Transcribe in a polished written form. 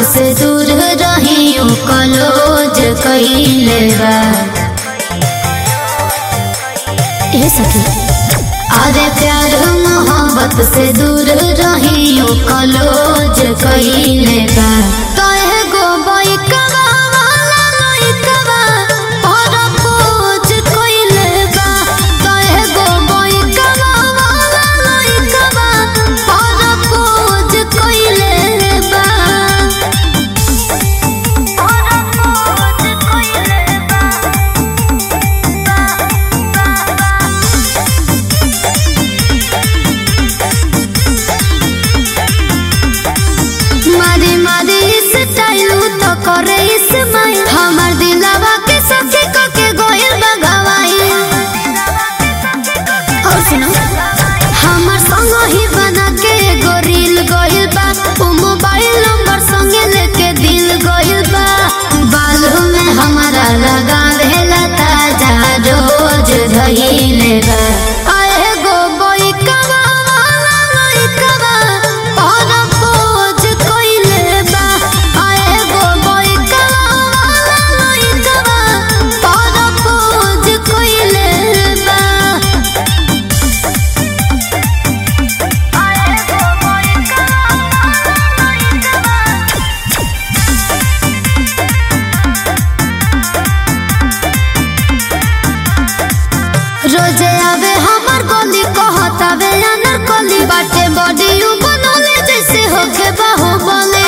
से दूर रहियो कलोज कइले बा। ए सखी अरे प्यार मोहब्बत से दूर रहियो कलोज कइले बा। तो एगो बइकवा वाला लइकवा परपोज कइले बा। तो एगो बइकवा वाला लइकवा परपोज कइले बा। मारी मारी स्टाइल तो करे इस्माइल हमार दिलवा के सखी को के गोइल बगवाई। और सुनो हमार संग ही बना के एगो रील गोइल बा। उ मोबाइल नंबर संगे लेके दिल गोइल बा। बालों में हमारा लगा भेला ताजा रोज धइले बा। एगो बइकवा वाला लइकवा परपोज कइले बा। एगो बइकवा वाला लइकवा परपोज कइले बा। रोजे आवे हमर गली कहतावे अनर कली बाटे बॉडी उ बनले जैसे होके बाहुबली।